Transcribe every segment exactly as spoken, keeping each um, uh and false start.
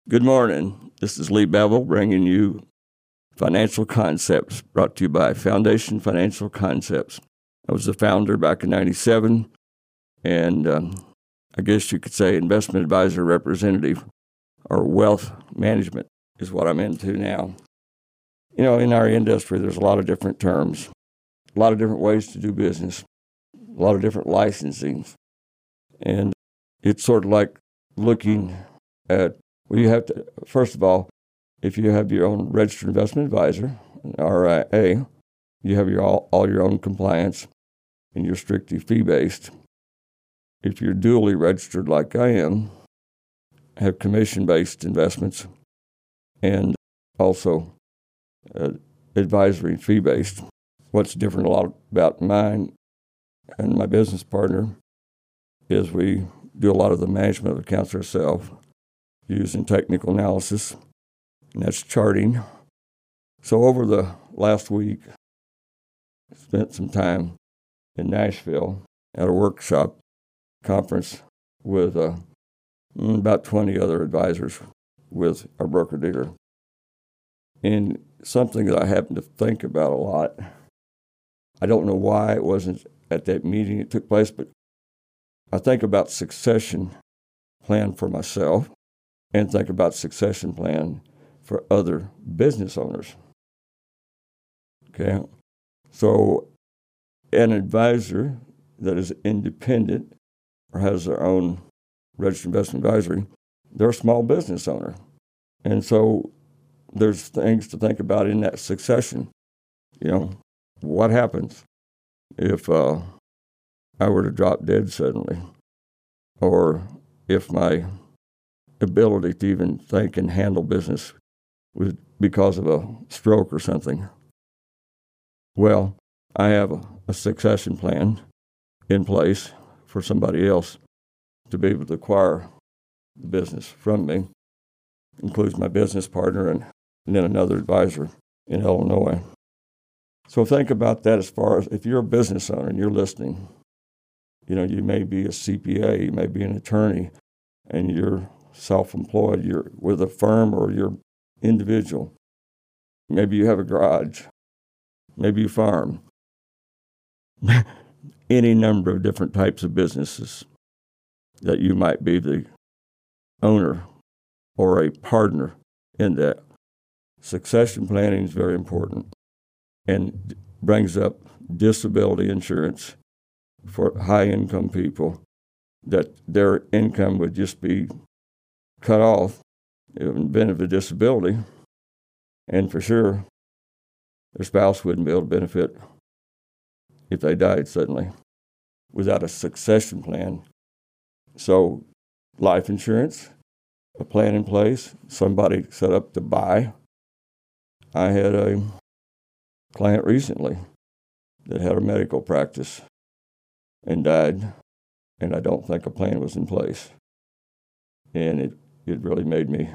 Good morning. This is Lee Bevel bringing you Financial Concepts, brought to you by Foundation Financial Concepts. I was the founder back in ninety-seven, and um, I guess you could say investment advisor representative or wealth management is what I'm into now. You know, in our industry, there's a lot of different terms, a lot of different ways to do business, a lot of different licensings. And it's sort of like looking at, well, you have to, first of all, if you have your own registered investment advisor, an R I A, you have your all, all your own compliance, and you're strictly fee-based. If you're dually registered like I am, have commission-based investments, and also uh, advisory fee-based. What's different a lot about mine and my business partner is we do a lot of the management of accounts ourselves using technical analysis, and that's charting. So over the last week, I spent some time in Nashville at a workshop conference with uh, about twenty other advisors with our broker-dealer. And something that I happen to think about a lot, I don't know why it wasn't at that meeting it took place, but I think about succession plan for myself and think about succession plan for other business owners. Okay, so an advisor that is independent or has their own registered investment advisory, they're a small business owner. And so there's things to think about in that succession. You know, what happens if uh, I were to drop dead suddenly, or if my ability to even think and handle business was because of a stroke or something? Well, I have a, a succession plan in place for somebody else to be able to acquire the business from me. Includes my business partner and, and then another advisor in Illinois. So think about that as far as if you're a business owner and you're listening. You know, you may be a C P A, you may be an attorney, and you're self-employed, you're with a firm or you're individual. Maybe you have a garage, maybe you farm. Any number of different types of businesses that you might be the owner or a partner in that. Succession planning is very important and brings up disability insurance for high-income people, that their income would just be cut off in the event of a disability, and for sure their spouse wouldn't be able to benefit if they died suddenly without a succession plan. So life insurance, a plan in place, somebody set up to buy. I had a client recently that had a medical practice and died, and I don't think a plan was in place. And it, it really made me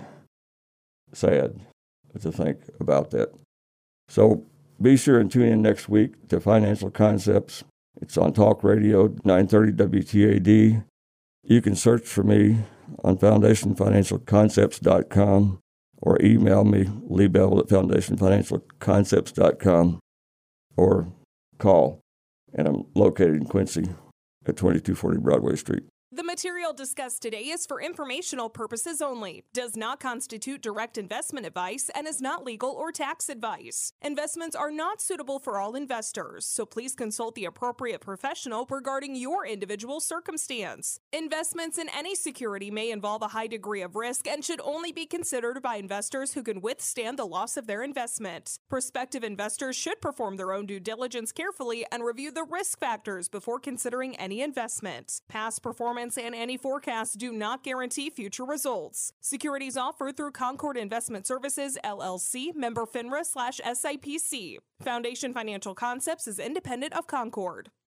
sad to think about that. So be sure and tune in next week to Financial Concepts. It's on Talk Radio, nine thirty W T A D. You can search for me on foundation financial concepts dot com or email me, Lee Bevel at foundation financial concepts dot com, or call. And I'm located in Quincy at twenty-two forty Broadway Street. The material discussed today is for informational purposes only, does not constitute direct investment advice, and is not legal or tax advice. Investments are not suitable for all investors, so please consult the appropriate professional regarding your individual circumstance. Investments in any security may involve a high degree of risk and should only be considered by investors who can withstand the loss of their investment. Prospective investors should perform their own due diligence carefully and review the risk factors before considering any investment. Past performance and any forecasts do not guarantee future results. Securities offered through Concord Investment Services, L L C, member FINRA slash S I P C. Foundation Financial Concepts is independent of Concord.